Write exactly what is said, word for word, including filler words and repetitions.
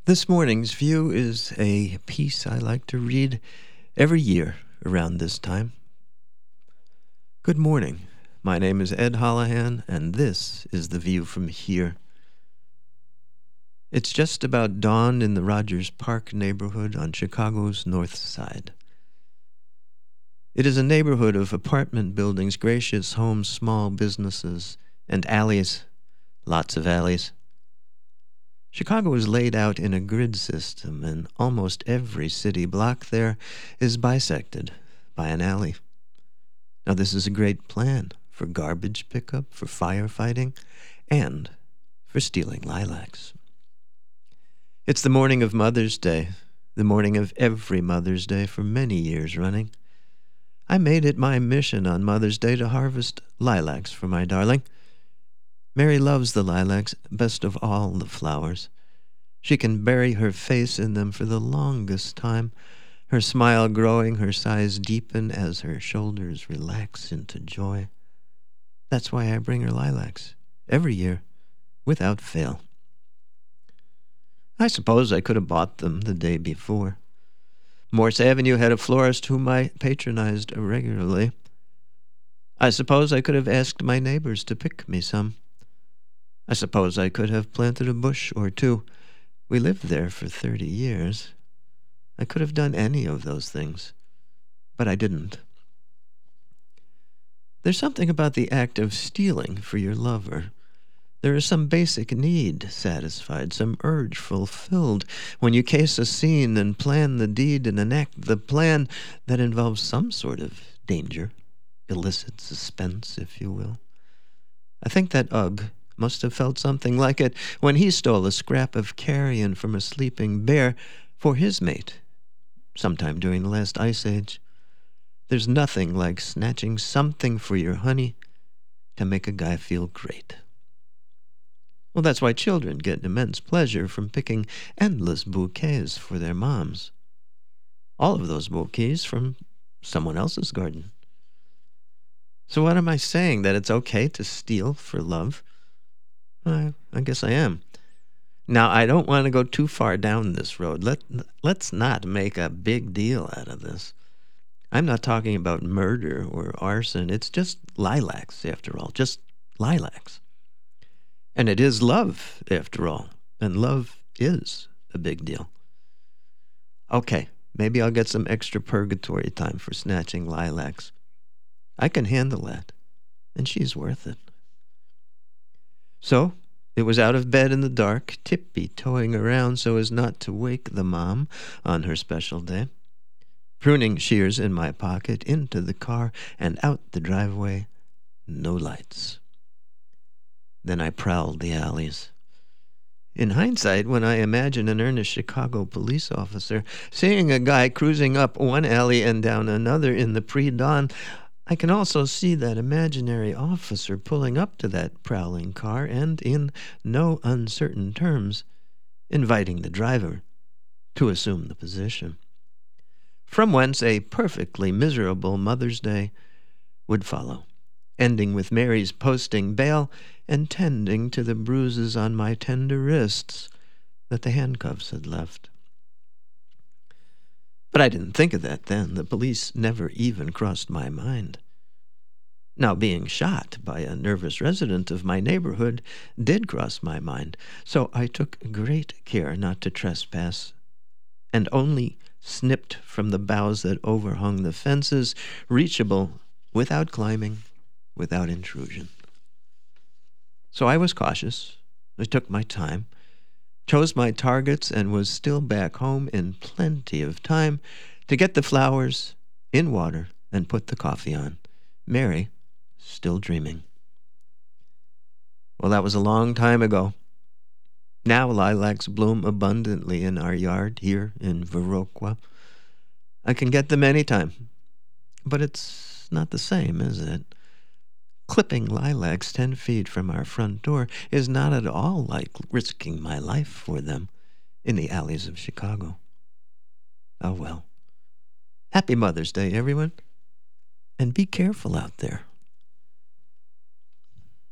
This morning's view is a piece I like to read every year around this time. Good morning. My name is Ed Holohan, and this is the view from here. It's just about dawn in the Rogers Park neighborhood on Chicago's north side. It is a neighborhood of apartment buildings, gracious homes, small businesses, and alleys, lots of alleys. Chicago is laid out in a grid system, and almost every city block there is bisected by an alley. Now, this is a great plan for garbage pickup, for firefighting, and for stealing lilacs. It's the morning of Mother's Day, the morning of every Mother's Day for many years running. I made it my mission on Mother's Day to harvest lilacs for my darling. Mary loves the lilacs best of all the flowers. She can bury her face in them for the longest time, her smile growing, her sighs deepen as her shoulders relax into joy. That's why I bring her lilacs every year, without fail. I suppose I could have bought them the day before. Morse Avenue had a florist whom I patronized regularly. I suppose I could have asked my neighbors to pick me some. I suppose I could have planted a bush or two. We lived there for thirty years. I could have done any of those things, but I didn't. There's something about the act of stealing for your lover. There is some basic need satisfied, some urge fulfilled when you case a scene and plan the deed and enact the plan that involves some sort of danger, illicit suspense, if you will. I think that Ugg must have felt something like it when he stole a scrap of carrion from a sleeping bear for his mate, sometime during the last ice age. There's nothing like snatching something for your honey to make a guy feel great. Well, that's why children get immense pleasure from picking endless bouquets for their moms. All of those bouquets from someone else's garden. So what am I saying? That it's okay to steal for love? I, I guess I am. Now, I don't want to go too far down this road. Let, let's not make a big deal out of this. I'm not talking about murder or arson. It's just lilacs, after all. Just lilacs. And it is love, after all. And love is a big deal. Okay, maybe I'll get some extra purgatory time for snatching lilacs. I can handle that. And she's worth it. So, it was out of bed in the dark, tippy-toeing around so as not to wake the mom on her special day. Pruning shears in my pocket, into the car, and out the driveway. No lights. Then I prowled the alleys. In hindsight, when I imagine an earnest Chicago police officer seeing a guy cruising up one alley and down another in the pre-dawn, I can also see that imaginary officer pulling up to that prowling car and, in no uncertain terms, inviting the driver to assume the position. From whence a perfectly miserable Mother's Day would follow, ending with Mary's posting bail and tending to the bruises on my tender wrists that the handcuffs had left. But I didn't think of that then. The police never even crossed my mind. Now, being shot by a nervous resident of my neighborhood did cross my mind, so I took great care not to trespass, and only snipped from the boughs that overhung the fences, reachable without climbing, without intrusion. So I was cautious. I took my time, chose my targets, and was still back home in plenty of time to get the flowers in water and put the coffee on. Mary still dreaming. Well, that was a long time ago. Now lilacs bloom abundantly in our yard here in Viroqua. I can get them anytime. But it's not the same, is it? Clipping lilacs ten feet from our front door is not at all like risking my life for them in the alleys of Chicago. Oh well. Happy Mother's Day, everyone. And be careful out there.